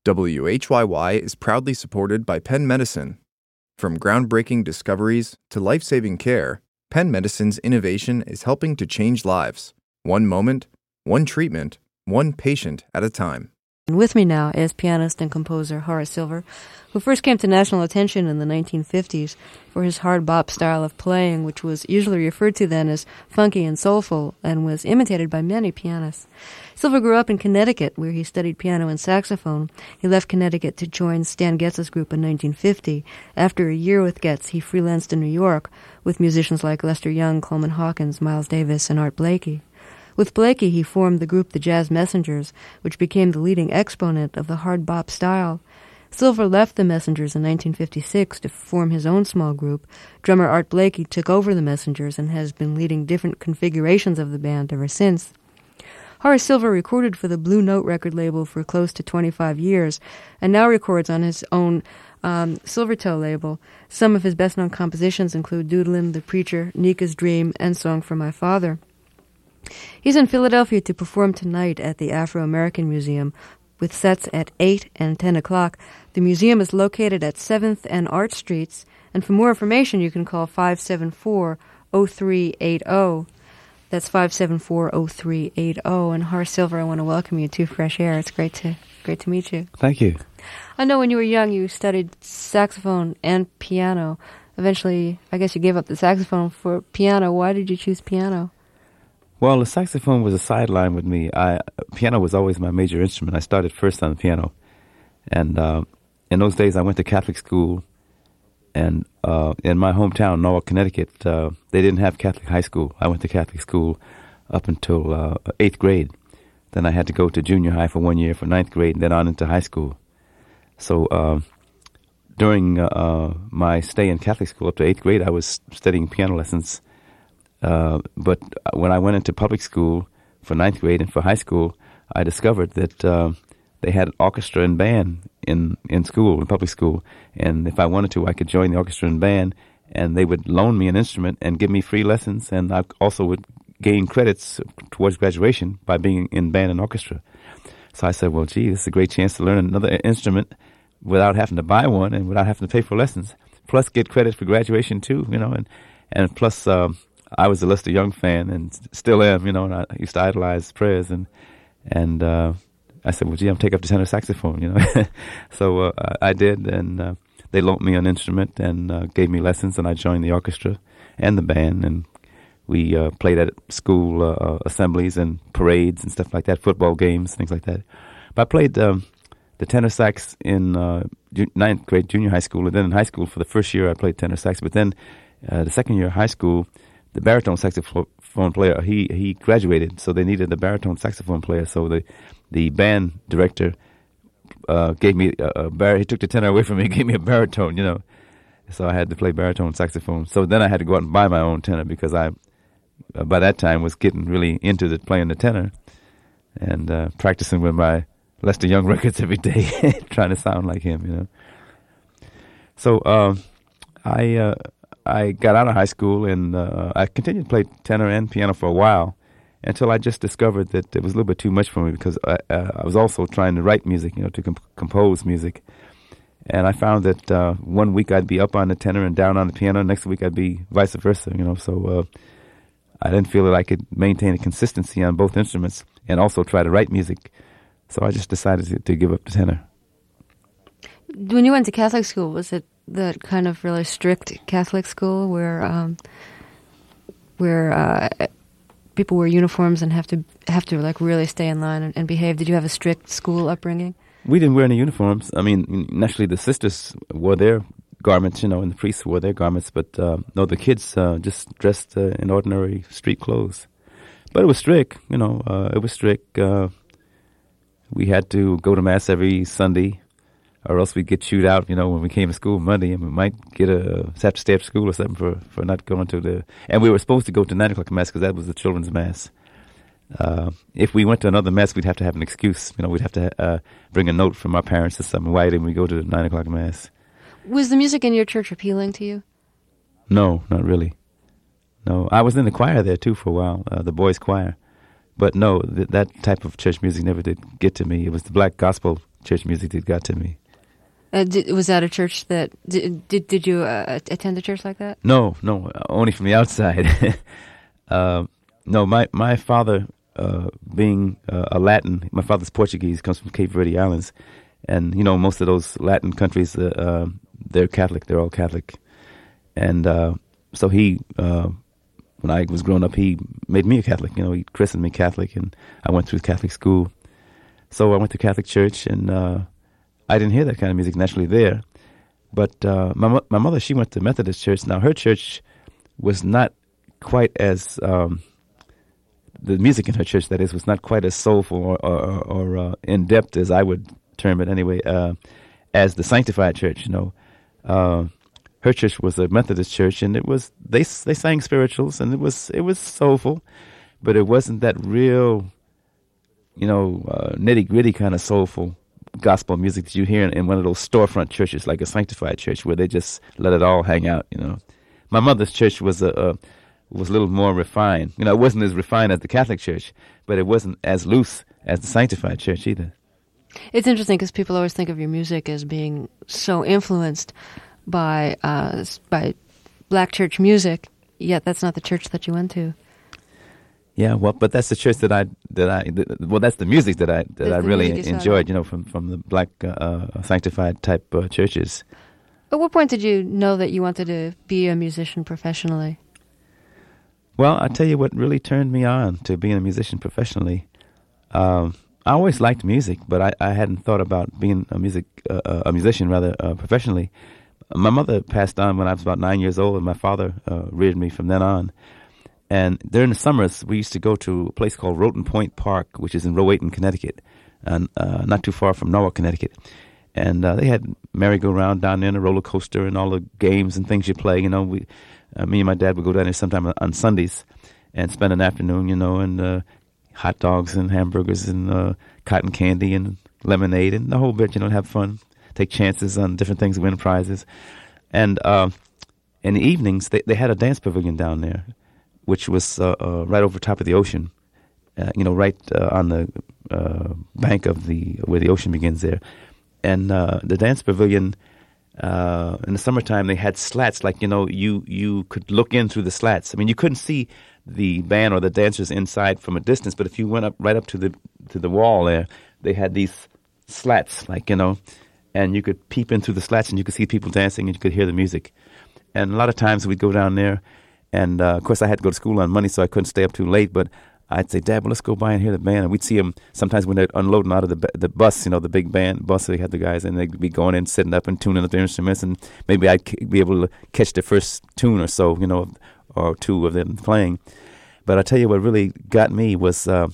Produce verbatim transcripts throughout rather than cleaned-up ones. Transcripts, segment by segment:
W H Y Y is proudly supported by Penn Medicine. From groundbreaking discoveries to life-saving care, Penn Medicine's innovation is helping to change lives, one moment, one treatment, one patient at a time. And with me now is pianist and composer Horace Silver, who first came to national attention in the nineteen fifties for his hard bop style of playing, which was usually referred to then as funky and soulful, and was imitated by many pianists. Silver grew up in Connecticut, where he studied piano and saxophone. He left Connecticut to join Stan Getz's group in nineteen fifty. After a year with Getz, he freelanced in New York with musicians like Lester Young, Coleman Hawkins, Miles Davis, and Art Blakey. With Blakey, he formed the group the Jazz Messengers, which became the leading exponent of the hard bop style. Silver left the Messengers in nineteen fifty-six to form his own small group. Drummer Art Blakey took over the Messengers and has been leading different configurations of the band ever since. Horace Silver recorded for the Blue Note record label for close to twenty-five years and now records on his own um, Silvertoe label. Some of his best-known compositions include Doodlin', The Preacher, Nika's Dream, and Song for My Father. He's in Philadelphia to perform tonight at the Afro-American Museum with sets at eight and ten o'clock. The museum is located at seventh and Art Streets, and for more information you can call five seven four, oh three eight oh. That's five seven four, oh three eight oh. And Horace Silver, I want to welcome you to Fresh Air. It's great to great to meet you. Thank you. I know when you were young you studied saxophone and piano. Eventually, I guess you gave up the saxophone for piano. Why did you choose piano? Well, the saxophone was a sideline with me. I piano was always my major instrument. I started first on the piano. And uh, in those days, I went to Catholic school. And uh, in my hometown, Norwalk, Connecticut, uh, they didn't have Catholic high school. I went to Catholic school up until uh, eighth grade. Then I had to go to junior high for one year for ninth grade, and then on into high school. So uh, during uh, my stay in Catholic school up to eighth grade, I was studying piano lessons. Uh, but when I went into public school for ninth grade and for high school, I discovered that uh, they had orchestra and band in, in school, in public school. And if I wanted to, I could join the orchestra and band, and they would loan me an instrument and give me free lessons. And I also would gain credits towards graduation by being in band and orchestra. So I said, well, gee, this is a great chance to learn another instrument without having to buy one and without having to pay for lessons, plus get credit for graduation too, you know, and, and plus... Um, I was a Lester Young fan and still am, you know, and I used to idolize prayers, and and uh, I said, well, gee, I'm take up the tenor saxophone, you know. so uh, I did, and uh, they loaned me an instrument and uh, gave me lessons, and I joined the orchestra and the band, and we uh, played at school uh, assemblies and parades and stuff like that, football games, things like that. But I played um, the tenor sax in uh, ju- ninth grade junior high school, and then in high school for the first year I played tenor sax, but then uh, the second year of high school, the baritone saxophone player, he, he graduated, so they needed a baritone saxophone player. So the the band director uh, gave me a, a bar. He took the tenor away from me and gave me a baritone, you know. So I had to play baritone saxophone. So then I had to go out and buy my own tenor because I, uh, by that time, was getting really into the playing the tenor and uh, practicing with my Lester Young records every day, trying to sound like him, you know. So uh, I. Uh, I got out of high school, and uh, I continued to play tenor and piano for a while until I just discovered that it was a little bit too much for me because I, uh, I was also trying to write music, you know, to comp- compose music. And I found that uh, one week I'd be up on the tenor and down on the piano, next week I'd be vice versa, you know. So uh, I didn't feel that I could maintain a consistency on both instruments and also try to write music. So I just decided to, to give up the tenor. When you went to Catholic school, was it that kind of really strict Catholic school where um, where uh, people wear uniforms and have to have to like really stay in line and, and behave? Did you have a strict school upbringing? We didn't wear any uniforms. I mean, naturally the sisters wore their garments, you know, and the priests wore their garments, but uh, no, the kids uh, just dressed uh, in ordinary street clothes. But it was strict, you know. Uh, it was strict. Uh, we had to go to mass every Sunday, or else we'd get chewed out, you know, when we came to school Monday, and we might get a have to stay after school or something for, for not going to the... And we were supposed to go to nine o'clock mass because that was the children's mass. Uh, if we went to another mass, we'd have to have an excuse. You know, we'd have to uh, bring a note from our parents or something. Why didn't we go to the nine o'clock mass? Was the music in your church appealing to you? No, not really. No, I was in the choir there, too, for a while, uh, the boys' choir. But no, th- that type of church music never did get to me. It was the black gospel church music that got to me. Uh, did, was that a church that did did, did you uh, attend a church like that? No, no, only from the outside. uh, no, my my father, uh, being uh, a Latin, my father's Portuguese, comes from Cape Verde Islands, and you know most of those Latin countries, uh, uh, they're Catholic. They're all Catholic, and uh, so he, uh, when I was growing up, he made me a Catholic. You know, he christened me Catholic, and I went through Catholic school. So I went to Catholic church, and uh, I didn't hear that kind of music naturally there. But uh, my mo- my mother, she went to Methodist church. Now her church was not quite as um, the music in her church, that is, was not quite as soulful or, or, or uh, in depth, as I would term it anyway, uh, as the Sanctified Church. You know, uh, her church was a Methodist church, and it was they they sang spirituals, and it was it was soulful, but it wasn't that real, you know, uh, nitty gritty kind of soulful gospel music that you hear in, in one of those storefront churches, like a Sanctified Church, where they just let it all hang out. You know, my mother's church was a, a was a little more refined. You know, it wasn't as refined as the Catholic Church, but it wasn't as loose as the Sanctified Church either. It's interesting because people always think of your music as being so influenced by uh, by black church music, yet that's not the church that you went to. Yeah, well, but that's the church that I that I that, well, that's the music that I that That's I the really music you enjoyed. saw. You know, from from the black uh, uh, sanctified type uh, churches. At what point did you know that you wanted to be a musician professionally? Well, I tell you what really turned me on to being a musician professionally. Um, I always liked music, but I, I hadn't thought about being a music uh, a musician rather uh, professionally. My mother passed on when I was about nine years old, and my father uh, reared me from then on. And during the summers, we used to go to a place called Roten Point Park, which is in Rowayton, Connecticut, and uh, not too far from Norwalk, Connecticut. And uh, they had merry-go-round down there and a roller coaster and all the games and things you play. You know, we, uh, me and my dad would go down there sometime on Sundays and spend an afternoon, you know, and uh, hot dogs and hamburgers and uh, cotton candy and lemonade and the whole bit, you know, have fun, take chances on different things, win prizes. And uh, in the evenings, they, they had a dance pavilion down there, which was uh, uh, right over top of the ocean, uh, you know, right uh, on the uh, bank of the, where the ocean begins there. And uh, the dance pavilion, uh, in the summertime, they had slats, like, you know, you, you could look in through the slats. I mean, you couldn't see the band or the dancers inside from a distance, but if you went up right up to the to the wall there, they had these slats, like, you know, and you could peep in through the slats and you could see people dancing and you could hear the music. And a lot of times we'd go down there. And, uh, of course, I had to go to school on Monday, so I couldn't stay up too late. But I'd say, Dad, well, let's go by and hear the band. And we'd see them sometimes when they're unloading out of the the bus, you know, the big band bus. They had the guys, and they'd be going in, sitting up and tuning up their instruments. And maybe I'd c- be able to catch the first tune or so, you know, or two of them playing. But I tell you what really got me was uh,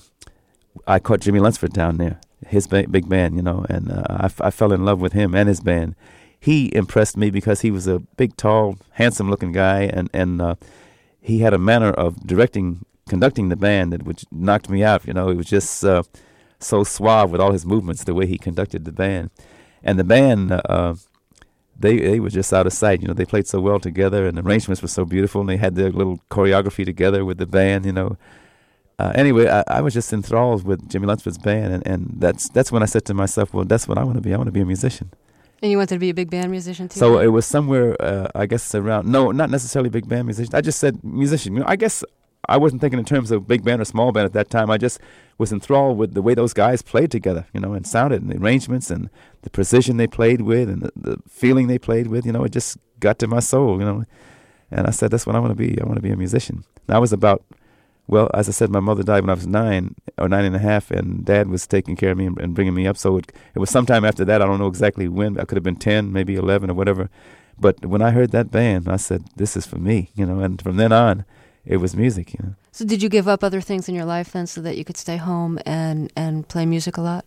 I caught Jimmy Lunsford down there, his ba- big band, you know, and uh, I, f- I fell in love with him and his band. He impressed me because he was a big, tall, handsome-looking guy, and, and uh, he had a manner of directing, conducting the band that which knocked me out. You know, it was just uh, so suave with all his movements, the way he conducted the band. And the band, uh, they they were just out of sight. You know, they played so well together, and the arrangements were so beautiful, and they had their little choreography together with the band. You know, uh, anyway, I, I was just enthralled with Jimmy Lunsford's band, and, and that's that's when I said to myself, well, that's what I want to be. I want to be a musician. And you wanted to be a big band musician too? So it was somewhere, uh, I guess, around, no, not necessarily big band musician. I just said musician. You know, I guess I wasn't thinking in terms of big band or small band at that time. I just was enthralled with the way those guys played together, you know, and sounded, and the arrangements and the precision they played with and the, the feeling they played with. You know, it just got to my soul, you know. And I said, that's what I want to be. I want to be a musician. And I was about, well, as I said, my mother died when I was nine or nine and a half, and Dad was taking care of me and, and bringing me up. So it, it was sometime after that. I don't know exactly when. I could have been ten, maybe eleven or whatever. But when I heard that band, I said, this is for me, you know. And from then on, it was music, you know. So did you give up other things in your life then so that you could stay home and, and play music a lot?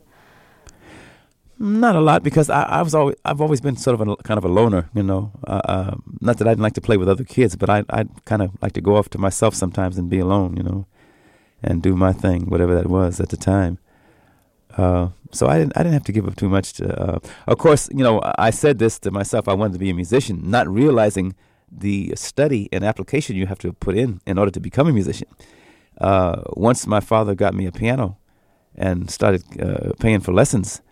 Not a lot, because I, I was always I've always been sort of a kind of a loner, you know. Uh, uh, not that I didn't like to play with other kids, but I I kind of like to go off to myself sometimes and be alone, you know, and do my thing, whatever that was at the time. Uh, so I didn't I didn't have to give up too much. To, uh, of course, you know, I said this to myself. I wanted to be a musician, not realizing the study and application you have to put in in order to become a musician. Uh, once my father got me a piano and started uh, paying for lessons,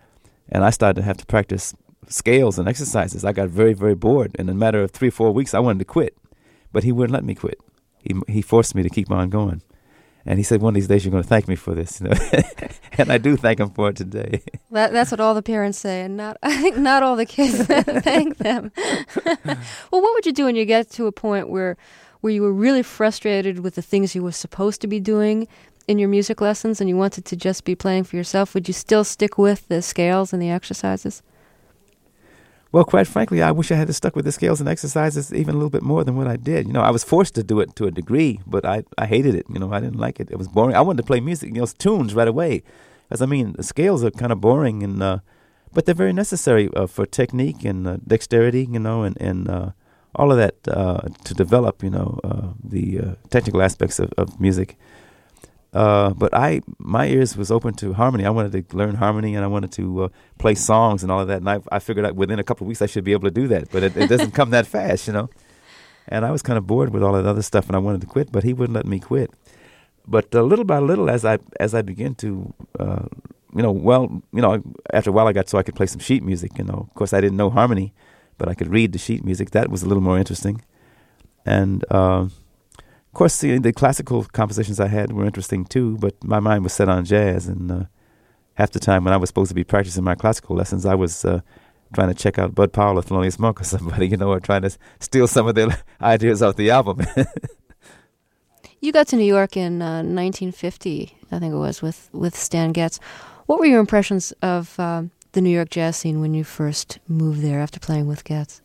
and I started to have to practice scales and exercises. I got very, very bored. In a matter of three or four weeks, I wanted to quit, but he wouldn't let me quit. He he forced me to keep on going. And he said, one of these days you're going to thank me for this. You know? And I do thank him for it today. That, that's what all the parents say, and not I think not all the kids thank them. Well, what would you do when you get to a point where where you were really frustrated with the things you were supposed to be doing in your music lessons and you wanted to just be playing for yourself? Would you still stick with the scales and the exercises? Well, quite frankly, I wish I had stuck with the scales and exercises even a little bit more than what I did. You know, I was forced to do it to a degree, but I, I hated it. You know, I didn't like it. It was boring. I wanted to play music, you know, tunes right away. As I mean, the scales are kind of boring, and uh, but they're very necessary uh, for technique and uh, dexterity, you know, and, and uh, all of that uh, to develop, you know, uh, the uh, technical aspects of, of music. Uh, but I, my ears was open to harmony. I wanted to learn harmony, and I wanted to uh, play songs and all of that. And I, I figured out within a couple of weeks I should be able to do that. But it, it doesn't come that fast, you know. And I was kind of bored with all that other stuff, and I wanted to quit, but he wouldn't let me quit. But uh, little by little, as I as I began to, uh, you know, well, you know, after a while I got so I could play some sheet music. You know, of course I didn't know harmony, but I could read the sheet music. That was a little more interesting, and. Uh, Of course, the, the classical compositions I had were interesting too, but my mind was set on jazz. And uh, half the time when I was supposed to be practicing my classical lessons, I was uh, trying to check out Bud Powell or Thelonious Monk or somebody, you know, or trying to steal some of their ideas off the album. You got to New York in uh, nineteen fifty, I think it was, with, with Stan Getz. What were your impressions of um, the New York jazz scene when you first moved there after playing with Getz?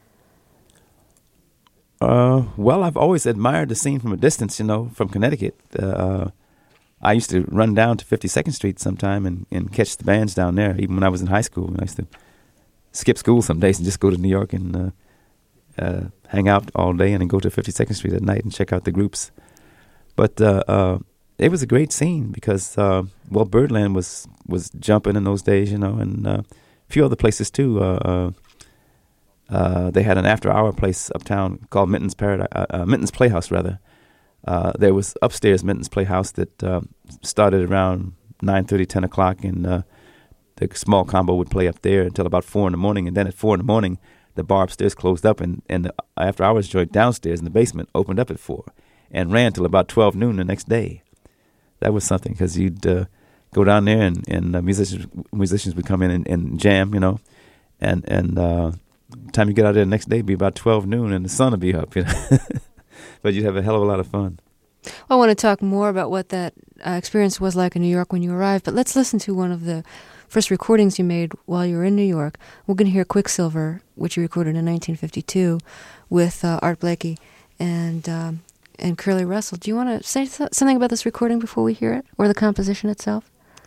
Uh, well, I've always admired the scene from a distance, you know, from Connecticut. Uh, I used to run down to fifty-second Street sometime and, and catch the bands down there, even when I was in high school. I used to skip school some days and just go to New York and uh, uh, hang out all day and then go to fifty-second Street at night and check out the groups. But uh, uh, it was a great scene because, uh, well, Birdland was, was jumping in those days, you know, and uh, a few other places too. Uh, uh, Uh, they had an after-hour place uptown called Minton's Paradise, uh, uh, Minton's Playhouse, rather. Uh, there was upstairs Minton's Playhouse that uh, started around nine thirty, ten o'clock, and uh, the small combo would play up there until about four in the morning. And then at four in the morning, the bar upstairs closed up, and, and the after-hours joint downstairs in the basement opened up at four and ran till about twelve noon the next day. That was something, because you'd uh, go down there, and, and uh, musicians musicians would come in and, and jam, you know, and and uh, time you get out there the next day, it'd be about twelve noon, and the sun would be up, you know. But you'd have a hell of a lot of fun. Well, I want to talk more about what that uh, experience was like in New York when you arrived, but let's listen to one of the first recordings you made while you were in New York. We're going to hear Quicksilver, which you recorded in nineteen fifty-two with uh, Art Blakey and um, and Curly Russell. Do you want to say th- something about this recording before we hear it, or the composition itself?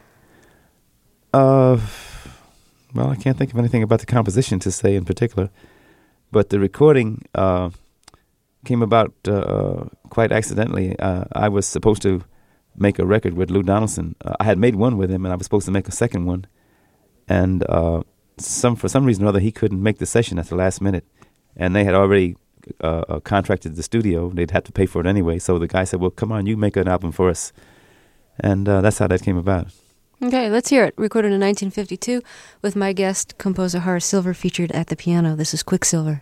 Uh... Well, I can't think of anything about the composition to say in particular, but the recording uh, came about uh, quite accidentally. Uh, I was supposed to make a record with Lou Donaldson. Uh, I had made one with him, and I was supposed to make a second one. And uh, some for some reason or other, he couldn't make the session at the last minute. And they had already uh, uh, contracted the studio. They'd have to pay for it anyway. So the guy said, well, come on, you make an album for us. And uh, that's how that came about. Okay, let's hear it. Recorded in nineteen fifty-two with my guest, composer Horace Silver, featured at the piano. This is Quicksilver.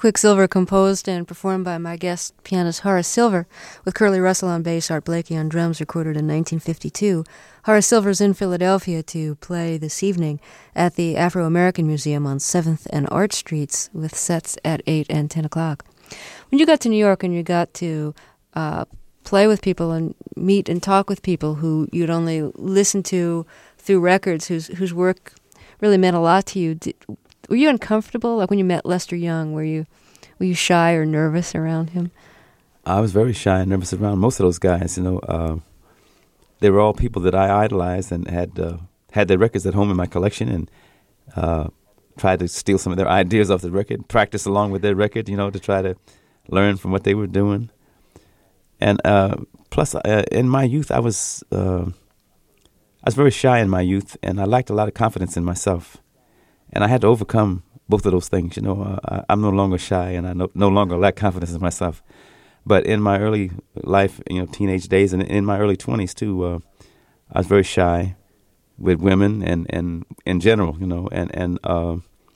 Quicksilver, composed and performed by my guest pianist Horace Silver, with Curly Russell on bass, Art Blakey on drums, recorded in nineteen fifty-two. Horace Silver's in Philadelphia to play this evening at the Afro-American Museum on seventh and Arch Streets, with sets at eight and ten o'clock. When you got to New York and you got to uh, play with people and meet and talk with people who you'd only listen to through records, whose whose work really meant a lot to you, did, were you uncomfortable? Like when you met Lester Young, were you were you shy or nervous around him? I was very shy and nervous around most of those guys. You know, uh, they were all people that I idolized and had uh, had their records at home in my collection, and uh, tried to steal some of their ideas off the record, practice along with their record, you know, to try to learn from what they were doing. And uh, plus, uh, in my youth, I was uh, I was very shy in my youth, and I lacked a lot of confidence in myself. And I had to overcome both of those things. You know, uh, I, I'm no longer shy, and I no, no longer lack confidence in myself. But in my early life, you know, teenage days, and in my early twenties too, uh, I was very shy with women and, and in general, you know, and and uh,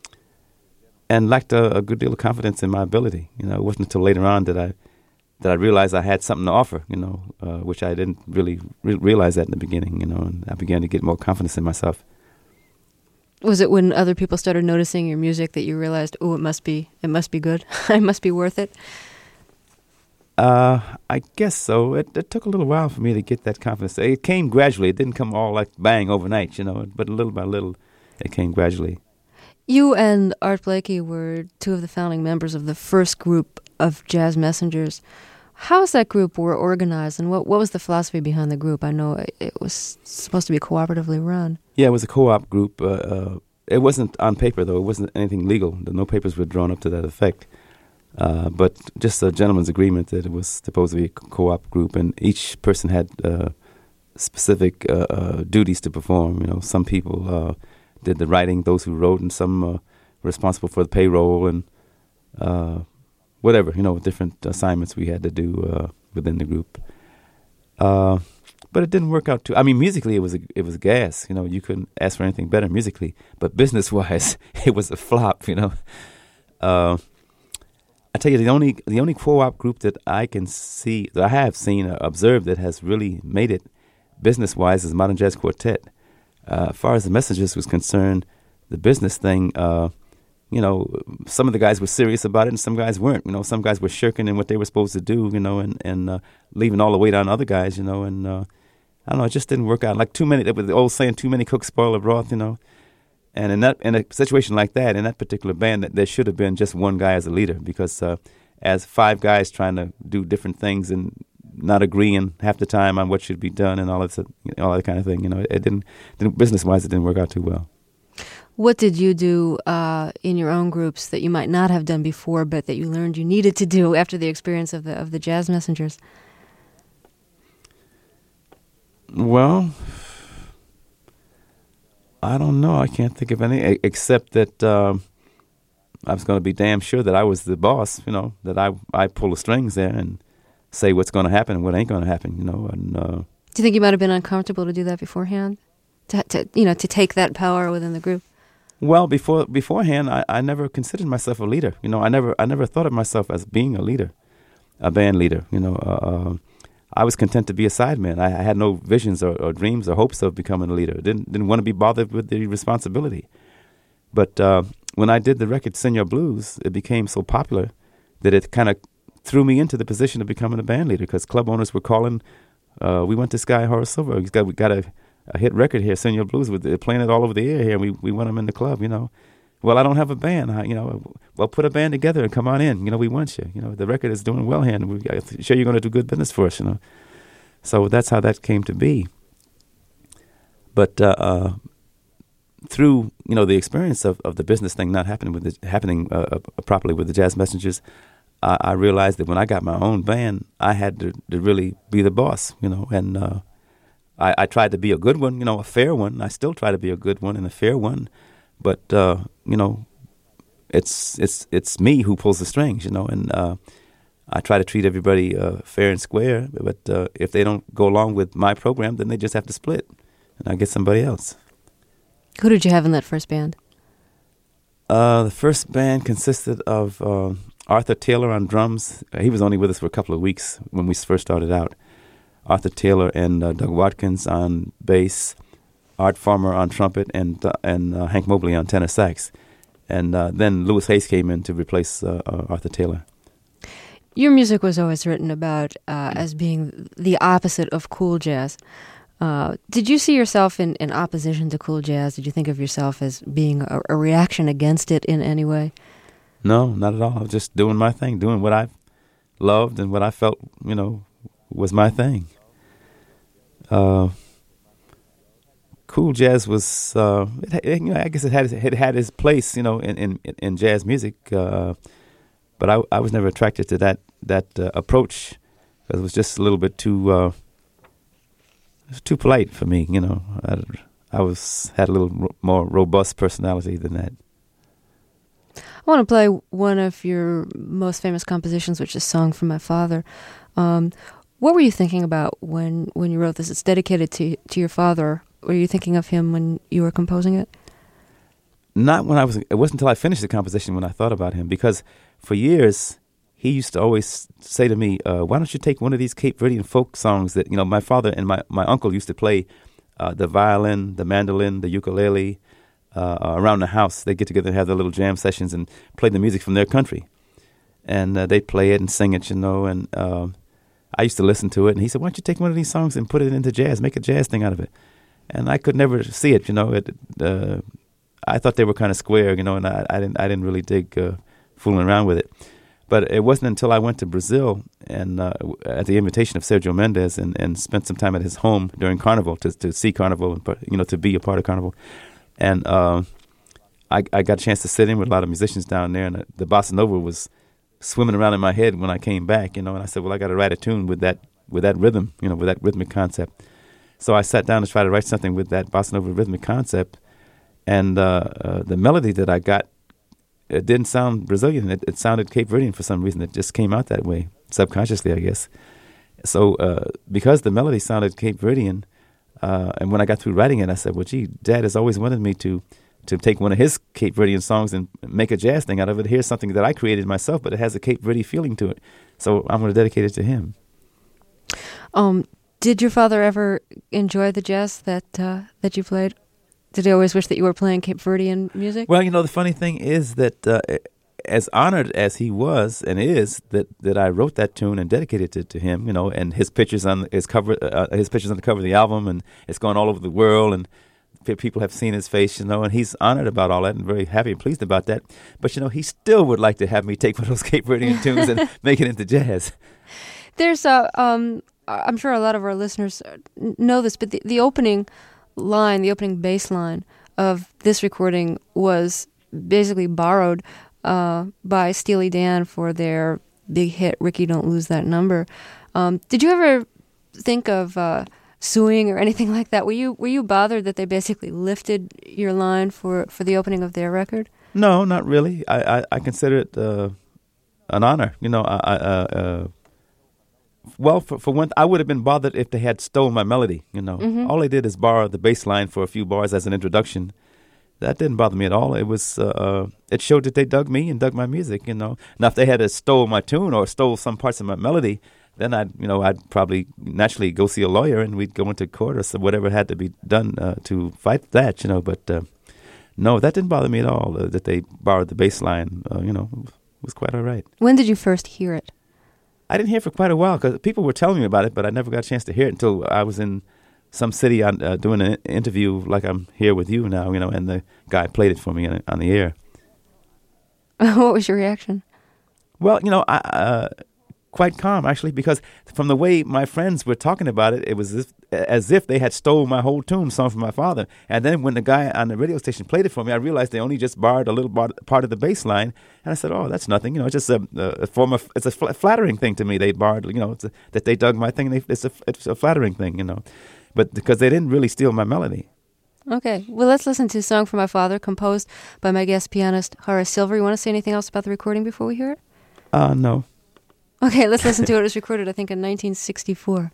and lacked a, a good deal of confidence in my ability. You know, it wasn't until later on that I that I realized I had something to offer. You know, uh, which I didn't really re- realize that in the beginning. You know, and I began to get more confidence in myself. Was it when other people started noticing your music that you realized, oh, it must be, it must be good, it must be worth it? Uh, I guess so. It, it took a little while for me to get that confidence. It came gradually. It didn't come all like bang overnight, you know, but little by little, it came gradually. You and Art Blakey were two of the founding members of the first group of Jazz Messengers. How was that group were organized, and what, what was the philosophy behind the group? I know it, it was supposed to be cooperatively run. Yeah, it was a co-op group. Uh, uh, it wasn't on paper, though. It wasn't anything legal. No papers were drawn up to that effect. Uh, but just a gentleman's agreement that it was supposed to be a co-op group, and each person had uh, specific uh, uh, duties to perform. You know, some people uh, did the writing, those who wrote, and some uh, were responsible for the payroll and uh, whatever, you know, different assignments we had to do uh, within the group. Uh, but it didn't work out too. I mean, musically, it was a, it was gas. You know, you couldn't ask for anything better musically. But business-wise, it was a flop. You know. Uh, I tell you, the only the only co-op group that I can see, that I have seen or observed that has really made it business-wise is Modern Jazz Quartet. Uh, as far as the Messengers was concerned, the business thing, uh, you know, some of the guys were serious about it and some guys weren't. You know, some guys were shirking in what they were supposed to do, you know, and, and uh, leaving all the weight on other guys, you know, and uh, I don't know, it just didn't work out. Like too many, the old saying, too many cooks spoil the broth, you know. And in that, in a situation like that, in that particular band, that there should have been just one guy as a leader, because uh, as five guys trying to do different things and not agreeing half the time on what should be done and all that, all that kind of thing, you know, it didn't, didn't business-wise, it didn't work out too well. What did you do uh, in your own groups that you might not have done before, but that you learned you needed to do after the experience of the of the Jazz Messengers? Well, I don't know. I can't think of any, except that um, I was going to be damn sure that I was the boss, you know, that I, I pull the strings there and say what's going to happen and what ain't going to happen, you know. And uh, do you think you might have been uncomfortable to do that beforehand? To, to you know, to take that power within the group? Well, before beforehand, I, I never considered myself a leader. You know, I never I never thought of myself as being a leader, a band leader. You know, uh, uh, I was content to be a sideman. I, I had no visions or, or dreams or hopes of becoming a leader. Didn't didn't want to be bothered with the responsibility. But uh, when I did the record Senor Blues, it became so popular that it kind of threw me into the position of becoming a band leader, because club owners were calling. Uh, we went to this guy Horace Silver. He's got we got a, a hit record here, Senor Blues. With they're playing it all over the air here. And we we want him in the club. You know. Well, I don't have a band. I, you know, well, put a band together and come on in. You know, we want you. You know, the record is doing well here, and we I'm sure you're going to do good business for us. You know, so that's how that came to be. But uh, uh, through you know the experience of, of the business thing not happening with the, happening uh, uh, properly with the Jazz Messengers, I, I realized that when I got my own band, I had to, to really be the boss. You know, and uh, I, I tried to be a good one. You know, a fair one. I still try to be a good one and a fair one. But uh, you know, it's it's it's me who pulls the strings, you know, and uh, I try to treat everybody uh, fair and square. But uh, if they don't go along with my program, then they just have to split, and I get somebody else. Who did you have in that first band? Uh, the first band consisted of uh, Arthur Taylor on drums. Uh, he was only with us for a couple of weeks when we first started out. Arthur Taylor and uh, Doug Watkins on bass, Art Farmer on trumpet, and uh, and uh, Hank Mobley on tenor sax. And uh, then Louis Hayes came in to replace uh, uh, Arthur Taylor. Your music was always written about uh, as being the opposite of cool jazz. Uh, did you see yourself in, in opposition to cool jazz? Did you think of yourself as being a, a reaction against it in any way? No, not at all. I was just doing my thing, doing what I loved and what I felt, you know, was my thing. Uh, cool jazz was, uh, it, it, you know, I guess it had it had its place, you know, in in, in jazz music. Uh, but I I was never attracted to that that uh, approach because it was just a little bit too uh, it was too polite for me, you know. I, I was had a little ro- more robust personality than that. I want to play one of your most famous compositions, which is "Song for My Father." Um, what were you thinking about when, when you wrote this? It's dedicated to to your father. Were you thinking of him when you were composing it? Not when I was. It wasn't until I finished the composition when I thought about him, because for years he used to always say to me, uh, "Why don't you take one of these Cape Verdean folk songs that you know?" My father and my, my uncle used to play uh, the violin, the mandolin, the ukulele uh, around the house. They get together and have their little jam sessions and play the music from their country, and uh, they'd play it and sing it, you know. And uh, I used to listen to it, and he said, "Why don't you take one of these songs and put it into jazz, make a jazz thing out of it?" And I could never see it, you know. It, uh, I thought they were kind of square, you know, and I, I didn't I didn't really dig uh, fooling around with it. But it wasn't until I went to Brazil and uh, at the invitation of Sergio Mendes and, and spent some time at his home during Carnival to to see Carnival, and, you know, to be a part of Carnival. And uh, I, I got a chance to sit in with a lot of musicians down there, and the, the bossa nova was swimming around in my head when I came back, you know. And I said, well, I got to write a tune with that with that rhythm, you know, with that rhythmic concept. So I sat down to try to write something with that bossa nova rhythmic concept, and uh, uh, the melody that I got, it didn't sound Brazilian. It, it sounded Cape Verdean for some reason. It just came out that way, subconsciously, I guess. So uh, because the melody sounded Cape Verdean, uh, and when I got through writing it, I said, well, gee, Dad has always wanted me to to take one of his Cape Verdean songs and make a jazz thing out of it. Here's something that I created myself, but it has a Cape Verde feeling to it. So I'm going to dedicate it to him. Um. Did your father ever enjoy the jazz that uh, that you played? Did he always wish that you were playing Cape Verdean music? Well, you know, the funny thing is that uh, as honored as he was and is, that, that I wrote that tune and dedicated it to him, you know, and his pictures on his cover, uh, his pictures on the cover of the album, and it's gone all over the world, and people have seen his face, you know, and he's honored about all that and very happy and pleased about that. But, you know, he still would like to have me take one of those Cape Verdean tunes and make it into jazz. There's a... Um I'm sure a lot of our listeners know this, but the, the opening line, the opening bass line of this recording was basically borrowed uh, by Steely Dan for their big hit, Ricky, Don't Lose That Number. Um, did you ever think of uh, suing or anything like that? Were you were you bothered that they basically lifted your line for, for the opening of their record? No, not really. I, I, I consider it uh, an honor. You know, I... I uh, uh, Well, for, for one, I would have been bothered if they had stolen my melody, you know. Mm-hmm. All they did is borrow the bass line for a few bars as an introduction. That didn't bother me at all. It was, uh, it showed that they dug me and dug my music, you know. Now, if they had stole my tune or stole some parts of my melody, then I'd, you know, I'd probably naturally go see a lawyer and we'd go into court or so whatever had to be done uh, to fight that, you know. But uh, no, that didn't bother me at all, uh, that they borrowed the bass line, uh, you know. It was quite all right. When did you first hear it? I didn't hear it for quite a while because people were telling me about it, but I never got a chance to hear it until I was in some city on, uh, doing an interview like I'm here with you now, you know, and the guy played it for me on, on the air. What was your reaction? Well, you know, I, uh, quite calm, actually, because from the way my friends were talking about it, it was as if, as if they had stole my whole tune, Song for My Father. And then when the guy on the radio station played it for me, I realized they only just borrowed a little bar- part of the bass line. And I said, oh, that's nothing. You know, it's just a, a form of, it's a fl- flattering thing to me. They borrowed, you know, it's a, that they dug my thing. And they, it's, a, it's a flattering thing, you know. But because they didn't really steal my melody. Okay. Well, let's listen to Song for My Father, composed by my guest pianist, Horace Silver. You want to say anything else about the recording before we hear it? Uh, no. Okay, let's listen to it. It was recorded, I think, in nineteen sixty-four.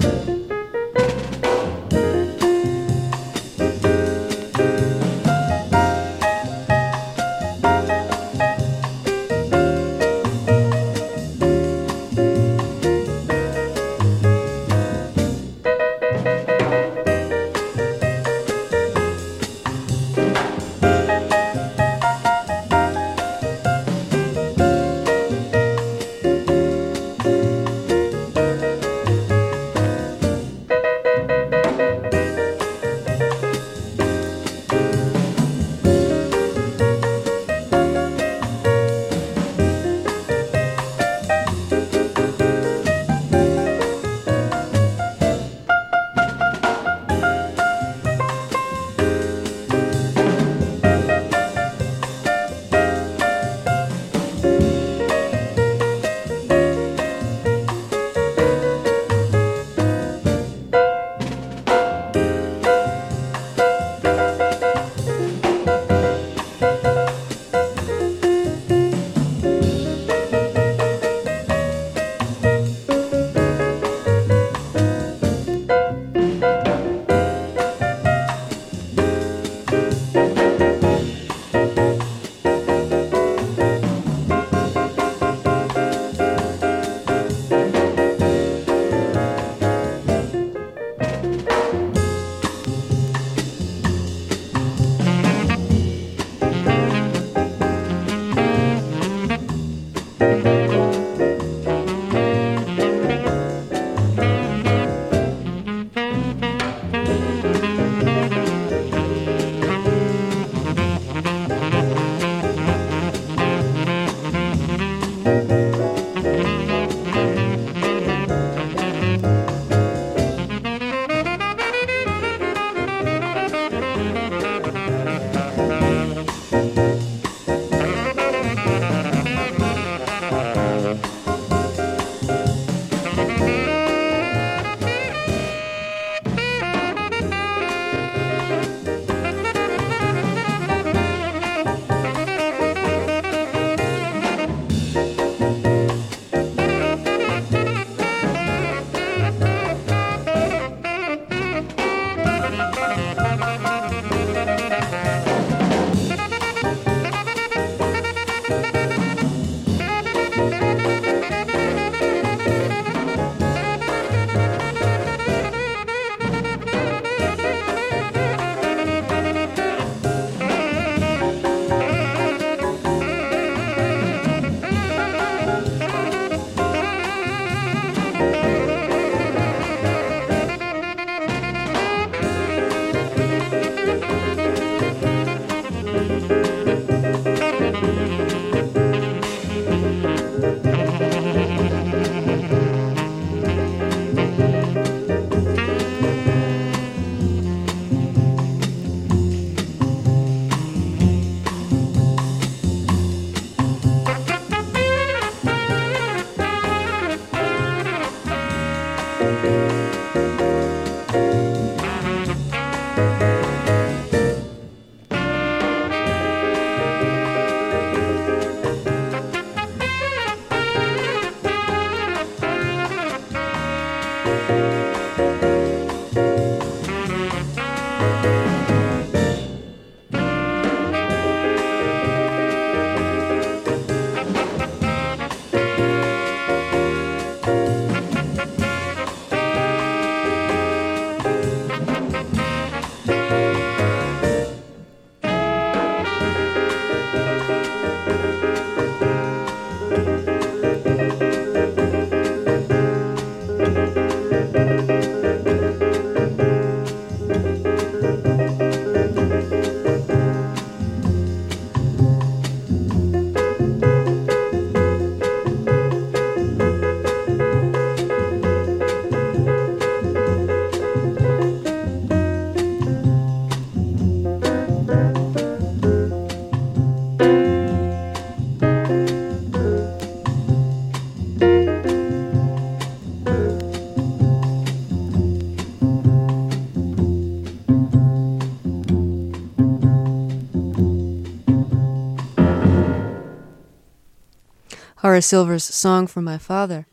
Horace Silver's Song for My Father.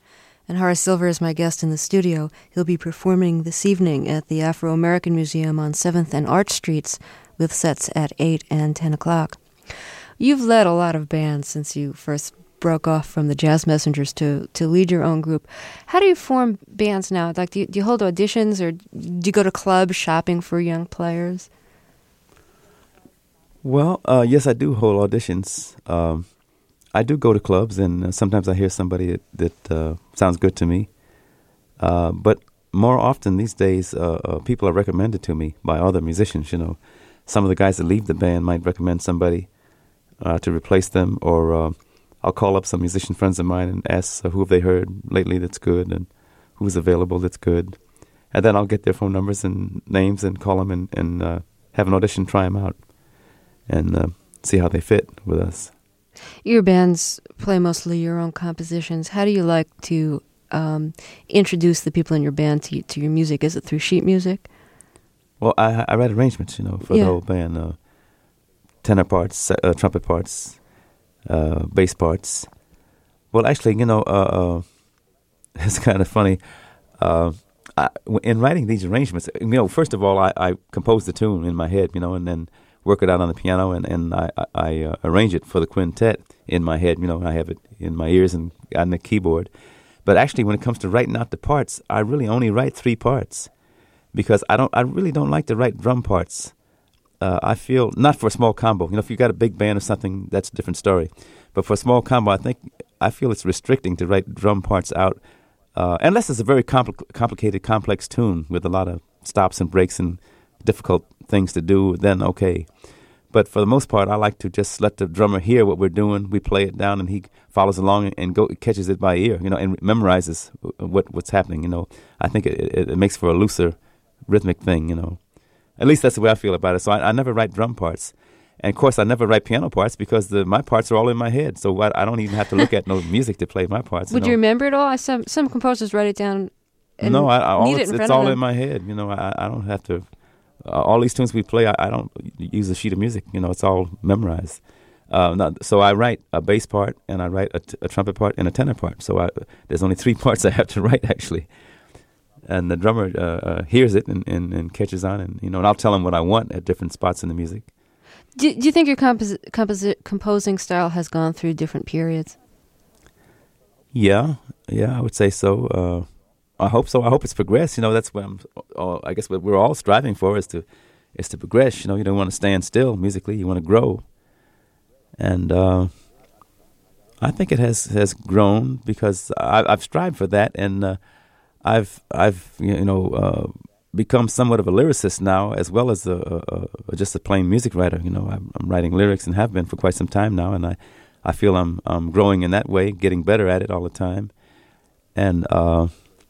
And Horace Silver is my guest in the studio. He'll be performing this evening at the Afro-American Museum on seventh and Arch Streets with sets at eight and ten o'clock. You've led a lot of bands since you first broke off from the Jazz Messengers to, to lead your own group. How do you form bands now? Like, do you, do you hold auditions, or do you go to clubs shopping for young players? Well, uh, yes, I do hold auditions. Um, I do go to clubs, and uh, sometimes I hear somebody that, that uh, sounds good to me. Uh, but more often these days, uh, uh, people are recommended to me by other musicians. You know, some of the guys that leave the band might recommend somebody uh, to replace them, or uh, I'll call up some musician friends of mine and ask uh, who have they heard lately that's good and who's available that's good. And then I'll get their phone numbers and names and call them and, and uh, have an audition, try them out, and uh, see how they fit with us. Your bands play mostly your own compositions. How do you like to um, introduce the people in your band to, to your music? Is it through sheet music? Well, I, I write arrangements, you know, for yeah. the whole band. Uh, tenor parts, uh, trumpet parts, uh, bass parts. Well, actually, you know, uh, uh, it's kind of funny. Uh, I, in writing these arrangements, you know, first of all, I, I compose the tune in my head, you know, and then work it out on the piano, and, and I, I, I uh, arrange it for the quintet in my head. You know, I have it in my ears and on the keyboard. But actually, when it comes to writing out the parts, I really only write three parts because I don't. I really don't like to write drum parts. Uh, I feel, not for a small combo. You know, if you've got a big band or something, that's a different story. But for a small combo, I think, I feel it's restricting to write drum parts out, uh, unless it's a very compl- complicated, complex tune with a lot of stops and breaks and difficult things to do, then okay. But for the most part, I like to just let the drummer hear what we're doing. We play it down, and he follows along and, and go catches it by ear, you know, and memorizes what what's happening. You know, I think it, it, it makes for a looser rhythmic thing. You know, at least that's the way I feel about it. So I, I never write drum parts, and of course I never write piano parts because the, my parts are all in my head. So I, I don't even have to look at no music to play my parts. Would you know? you remember it all? Some some composers write it down. And no, I, I, all need it's, it in it's front of all them. in my head. You know, I, I don't have to. Uh, all these tunes we play, I, I don't use a sheet of music. You know, it's all memorized. Uh, not, so I write a bass part, and I write a, t- a trumpet part, and a tenor part. So I, there's only three parts I have to write, actually. And the drummer uh, uh, hears it and, and, and catches on, and you know, and I'll tell him what I want at different spots in the music. Do, do you think your compos- compos- composing style has gone through different periods? Yeah, yeah, I would say so. Uh, I hope so. I hope it's progressed. You know, that's what I'm. Uh, I guess what we're all striving for is to, is to progress. You know, you don't want to stand still musically. You want to grow, and uh, I think it has, has grown because I, I've strived for that, and uh, I've I've you know uh, become somewhat of a lyricist now, as well as a, a, a just a plain music writer. You know, I'm, I'm writing lyrics and have been for quite some time now, and I, I feel I'm I'm growing in that way, getting better at it all the time, and. Uh,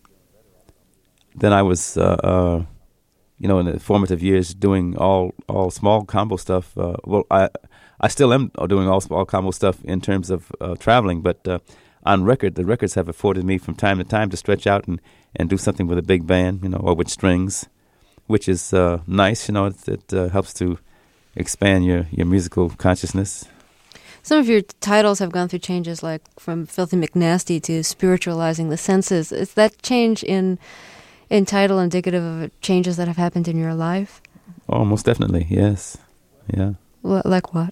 Then I was, uh, uh, you know, in the formative years doing all, all small combo stuff. Uh, well, I I still am doing all small combo stuff in terms of uh, traveling, but uh, on record, the records have afforded me from time to time to stretch out and, and do something with a big band, you know, or with strings, which is uh, nice. You know, it, it uh, helps to expand your, your musical consciousness. Some of your titles have gone through changes, like from Filthy McNasty to Spiritualizing the Senses. Is that change in... in title indicative of changes that have happened in your life? Oh, most definitely, yes. Yeah. What, like what?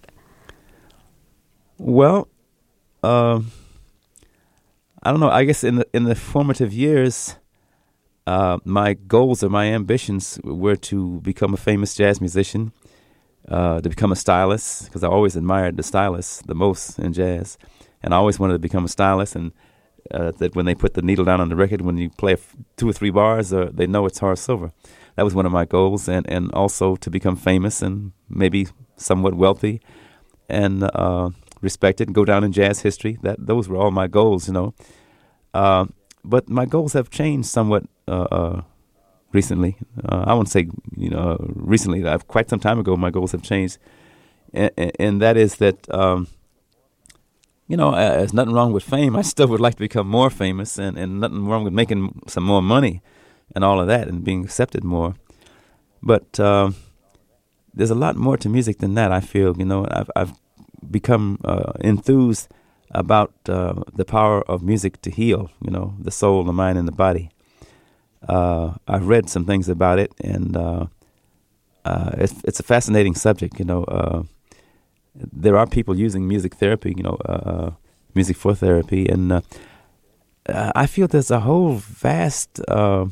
Well, um, I don't know. I guess in the in the formative years, uh, my goals or my ambitions were to become a famous jazz musician, uh, to become a stylist, because I always admired the stylists the most in jazz, and I always wanted to become a stylist, and Uh, that when they put the needle down on the record, when you play f- two or three bars, uh, they know it's Horace Silver. That was one of my goals, and, and also to become famous and maybe somewhat wealthy and uh, respected and go down in jazz history. That those were all my goals, you know. Uh, but my goals have changed somewhat uh, uh, recently. Uh, I won't say, you know, recently. I've, quite some time ago, my goals have changed, and, and that is that. Um, You know, uh, there's nothing wrong with fame. I still would like to become more famous, and, and nothing wrong with making some more money and all of that and being accepted more. But uh, there's a lot more to music than that, I feel. You know, I've, I've become uh, enthused about uh, the power of music to heal, you know, the soul, the mind, and the body. Uh, I've read some things about it, and uh, uh, it's, it's a fascinating subject, you know. Uh, there are people using music therapy, you know, uh, music for therapy, and uh, I feel there's a whole vast, uh,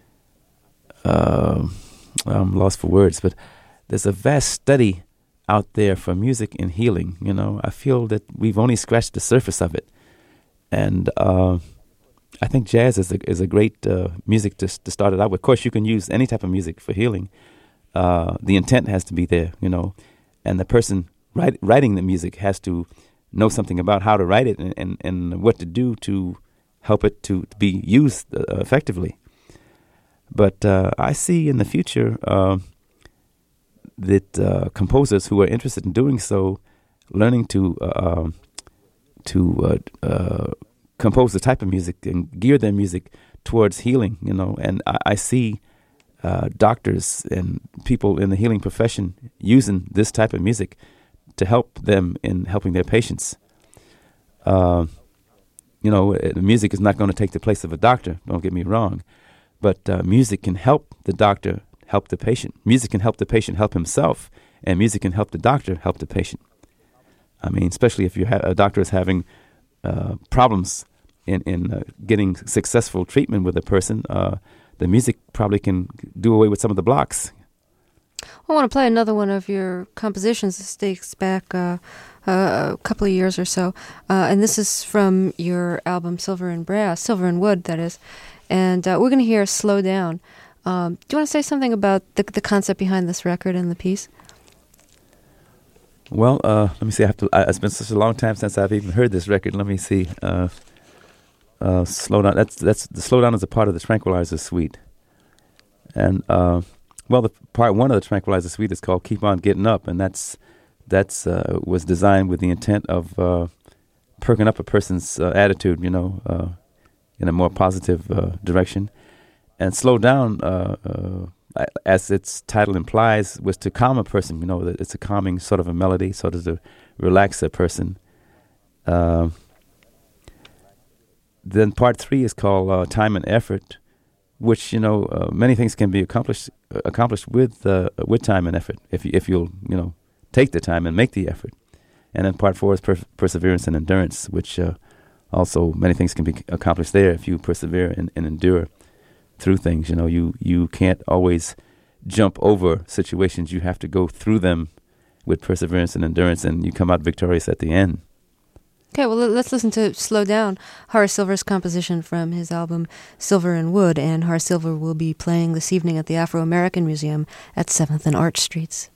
uh, I'm lost for words, but there's a vast study out there for music and healing. You know, I feel that we've only scratched the surface of it, and uh, I think jazz is a is a great uh, music to to start it out with. Of course, you can use any type of music for healing. Uh, the intent has to be there, you know, and the person write, writing the music has to know something about how to write it and and, and what to do to help it to, to be used uh, effectively. But uh, I see in the future. Uh, that uh, composers who are interested in doing so, learning to uh, to uh, uh, compose the type of music and gear their music towards healing, you know. And I, I see uh, doctors and people in the healing profession using this type of music to help them in helping their patients. Uh, you know, the music is not going to take the place of a doctor, don't get me wrong, but uh, music can help the doctor help the patient. Music can help the patient help himself, and music can help the doctor help the patient. I mean, especially if you ha- a doctor is having uh, problems in, in uh, getting successful treatment with a person, uh, the music probably can do away with some of the blocks. I want to play another one of your compositions. This dates back uh, uh, a couple of years or so, uh, and this is from your album Silver and Brass, Silver and Wood, that is. And uh, we're going to hear Slow Down. Um, do you want to say something about the the concept behind this record and the piece? Well, uh, let me see. I have to. I, it's been such a long time since I've even heard this record. Let me see. Uh, uh, slow down. That's that's the slow down is a part of the Tranquilizer Suite, and uh, well, the part one of the Tranquilizer Suite is called "Keep On Getting Up," and that's that's uh, was designed with the intent of uh, perking up a person's uh, attitude, you know, uh, in a more positive uh, direction. And slow down, uh, uh, as its title implies, was to calm a person. You know, it's a calming sort of a melody, sort of to relax a person. Uh, then part three is called uh, Time and Effort, which, you know, uh, many things can be accomplished uh, accomplished with uh, with time and effort if you, if you'll, you know, take the time and make the effort. And then part four is per- perseverance and endurance, which uh, also many things can be accomplished there if you persevere and, and endure through things. You know, you you can't always jump over situations. You have to go through them with perseverance and endurance, and you come out victorious at the end. Okay, well, let's listen to Slow Down, Horace Silver's composition from his album Silver and Wood, and Horace Silver will be playing this evening at the Afro-American Museum at seventh and Arch Streets.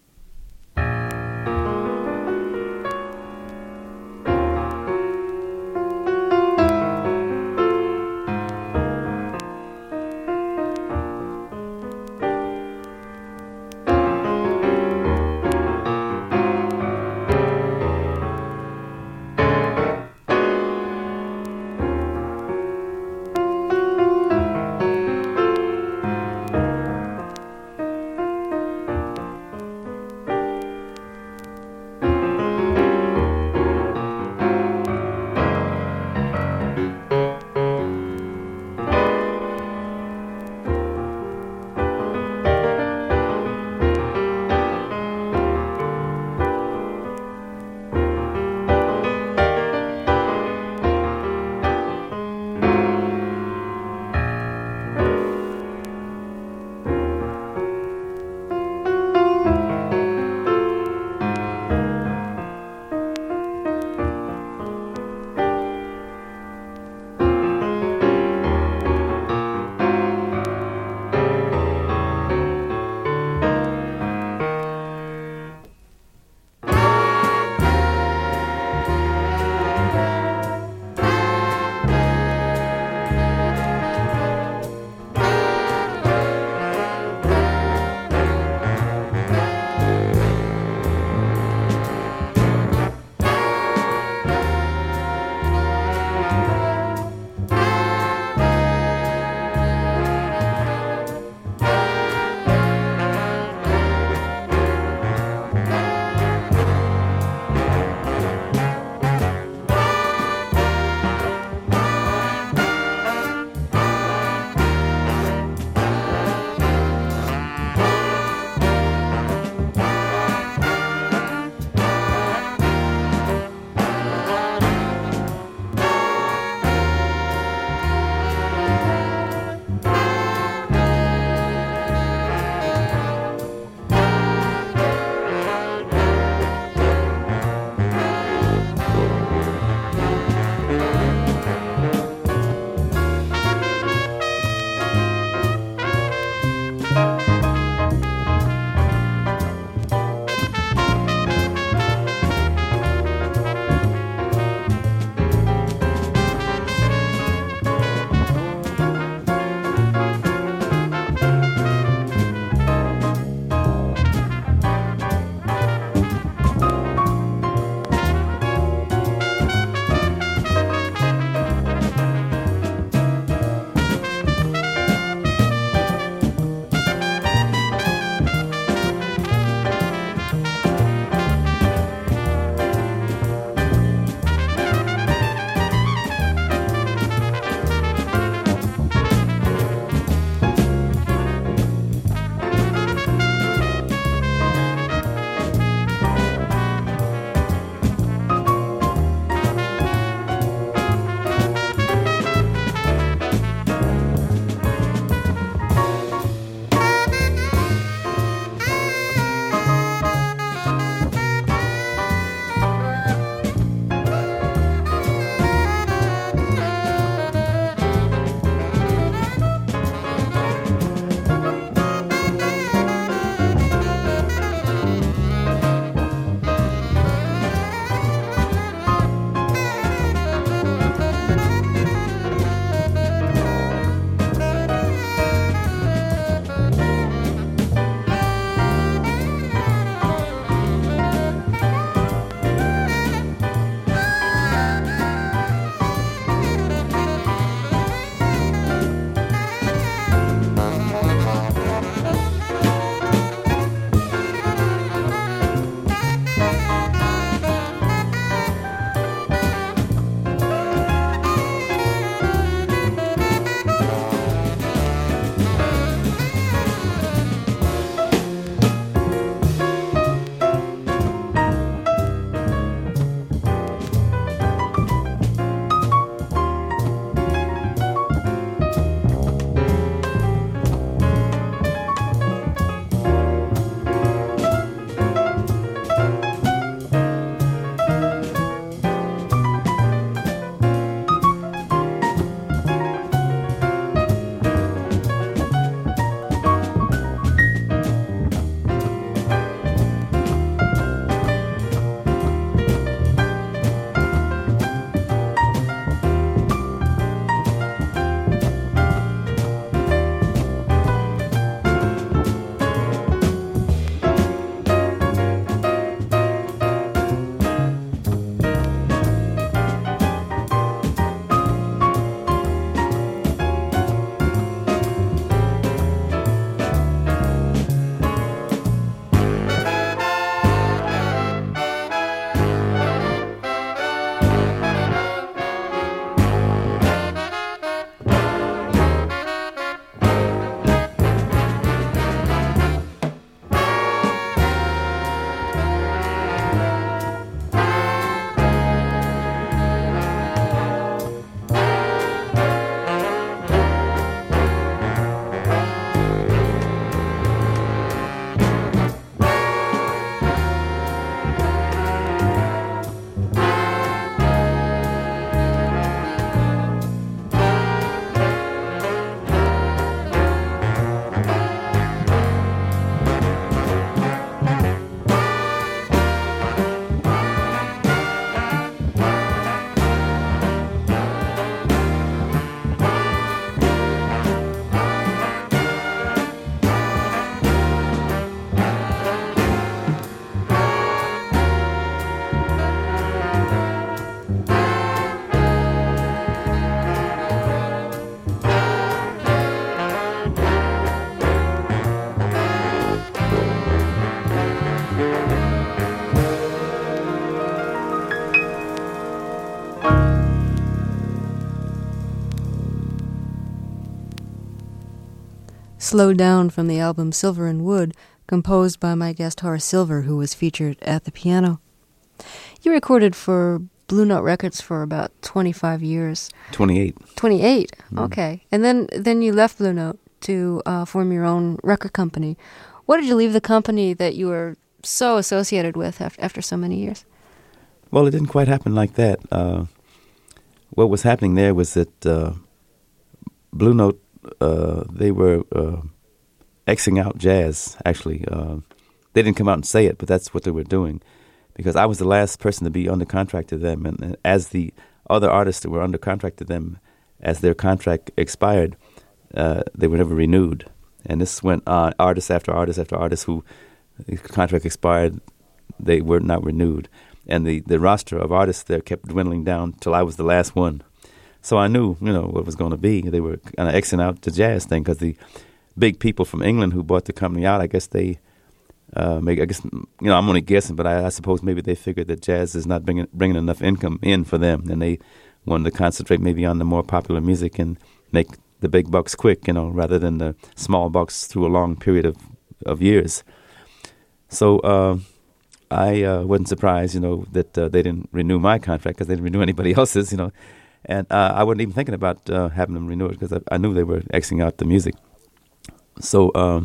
slowed down from the album Silver and Wood, composed by my guest Horace Silver, who was featured at the piano. You recorded for Blue Note Records for about twenty-five years. twenty-eight. twenty-eight, Mm. okay. And then, then you left Blue Note to uh, form your own record company. Why did you leave the company that you were so associated with after, after so many years? Well, it didn't quite happen like that. Uh, what was happening there was that uh, Blue Note, uh, they were uh, Xing out jazz, actually. Uh, they didn't come out and say it, but that's what they were doing. Because I was the last person to be under contract to them. And, and as the other artists that were under contract to them, as their contract expired, uh, they were never renewed. And this went on, artist after artist after artist who the contract expired, they were not renewed. And the, the roster of artists there kept dwindling down till I was the last one. So I knew, you know, what was going to be. They were kind of Xing out the jazz thing because the big people from England who bought the company out, I guess they, uh, maybe, I guess, you know, I'm only guessing, but I, I suppose maybe they figured that jazz is not bringing, bringing enough income in for them. And they wanted to concentrate maybe on the more popular music and make the big bucks quick, you know, rather than the small bucks through a long period of, of years. So, uh, I uh, wasn't surprised, you know, that uh, they didn't renew my contract because they didn't renew anybody else's, you know. And uh, I wasn't even thinking about uh, having them renew it because I, I knew they were Xing out the music. So um,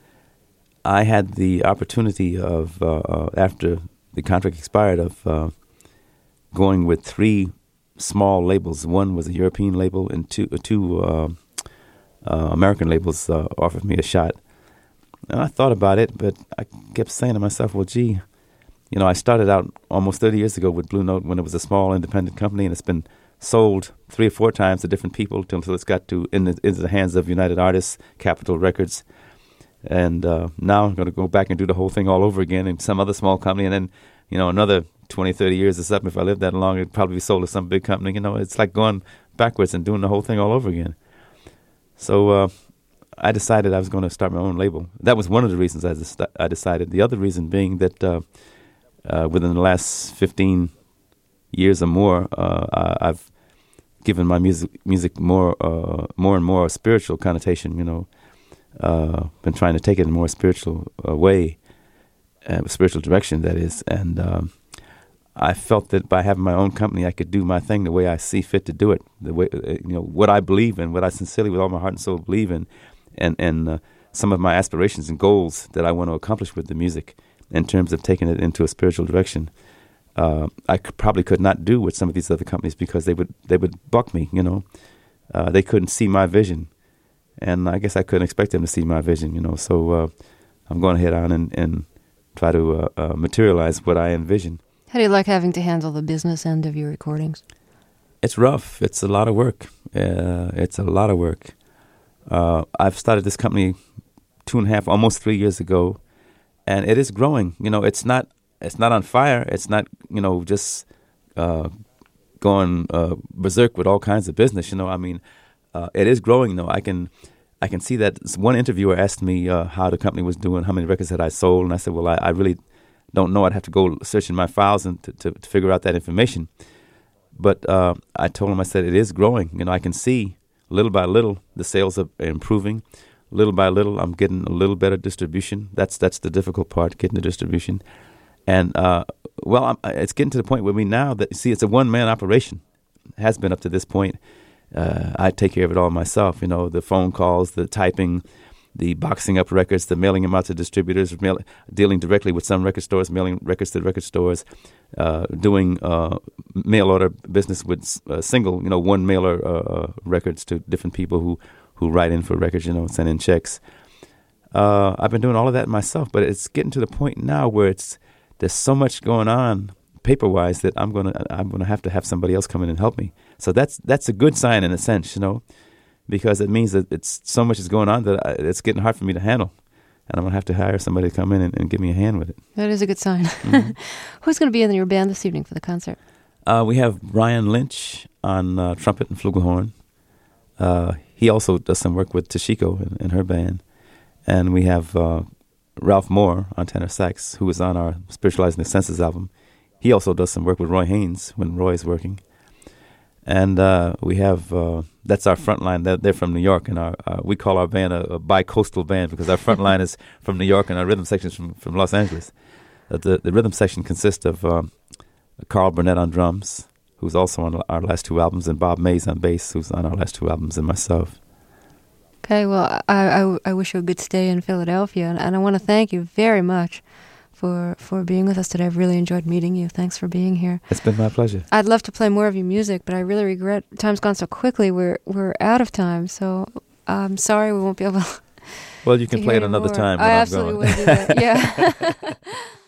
I had the opportunity of, uh, uh, after the contract expired, of uh, going with three small labels. One was a European label and two, uh, two uh, uh, American labels uh, offered me a shot. And I thought about it, but I kept saying to myself, well, gee, you know, I started out almost thirty years ago with Blue Note when it was a small independent company, and it's been sold three or four times to different people until it's got to in the, into the hands of United Artists, Capitol Records. And uh, now I'm going to go back and do the whole thing all over again in some other small company. And then, you know, another twenty, thirty years or something, if I live that long, it'd probably be sold to some big company. You know, it's like going backwards and doing the whole thing all over again. So uh, I decided I was going to start my own label. That was one of the reasons I, des- I decided. The other reason being that uh, Uh, within the last fifteen years or more, uh, I, I've given my music music more uh, more and more a spiritual connotation. You know, uh, been trying to take it in a more spiritual uh, way, uh, spiritual direction, that is. And um, I felt that by having my own company, I could do my thing the way I see fit to do it. The way, uh, you know, what I believe in, what I sincerely, with all my heart and soul, believe in, and and uh, some of my aspirations and goals that I want to accomplish with the music. In terms of taking it into a spiritual direction, uh, I could, probably could not do with some of these other companies because they would they would buck me. You know, uh, they couldn't see my vision, and I guess I couldn't expect them to see my vision. You know, so uh, I'm going to head on and, and try to uh, uh, materialize what I envision. How do you like having to handle the business end of your recordings? It's rough. It's a lot of work. Uh, it's a lot of work. Uh, I've started this company two and a half, almost three years ago. And it is growing. You know, it's not it's not on fire. It's not, you know, just uh, going uh, berserk with all kinds of business. You know, I mean, uh, it is growing, though. I can I can see that. One interviewer asked me uh, how the company was doing, how many records had I sold, and I said, well, I, I really don't know. I'd have to go search in my files and to, to, to figure out that information. But uh, I told him, I said, it is growing. You know, I can see little by little the sales are improving. Little by little, I'm getting a little better distribution. That's that's the difficult part, getting the distribution. And, uh, well, I'm, it's getting to the point where we now, that see, it's a one-man operation. It has been up to this point. Uh, I take care of it all myself, you know, the phone calls, the typing, the boxing up records, the mailing them out to distributors, mail, dealing directly with some record stores, mailing records to record stores, uh, doing uh, mail order business with uh, single, you know, one mailer uh, records to different people who who write in for records, you know, send in checks. Uh, I've been doing all of that myself, but it's getting to the point now where it's there's so much going on paper-wise that I'm gonna I'm gonna have to have somebody else come in and help me. So that's that's a good sign in a sense, you know, because it means that it's so much is going on that I, it's getting hard for me to handle, and I'm gonna have to hire somebody to come in and, and give me a hand with it. That is a good sign. Mm-hmm. Who's going to be in your band this evening for the concert? Uh, we have Brian Lynch on uh, trumpet and flugelhorn. Uh, he also does some work with Toshiko and, and her band. And we have uh, Ralph Moore on tenor sax, who was on our Spiritualizing the Senses album. He also does some work with Roy Haynes when Roy is working. And uh, we have uh, that's our front line. They're, they're from New York, and our uh, we call our band a, a bi-coastal band because our front line is from New York and our rhythm section is from, from Los Angeles. Uh, the, the rhythm section consists of um, Carl Burnett on drums, who's also on our last two albums, and Bob Mays on bass, who's on our last two albums, and myself. Okay, well, I, I, I wish you a good stay in Philadelphia, and, and I want to thank you very much for for being with us today. I've really enjoyed meeting you. Thanks for being here. It's been my pleasure. I'd love to play more of your music, but I really regret time's gone so quickly. We're we're out of time, so I'm sorry we won't be able to. Well, you can to play hear it another more. time. When I I'm absolutely gone. will do that. Yeah.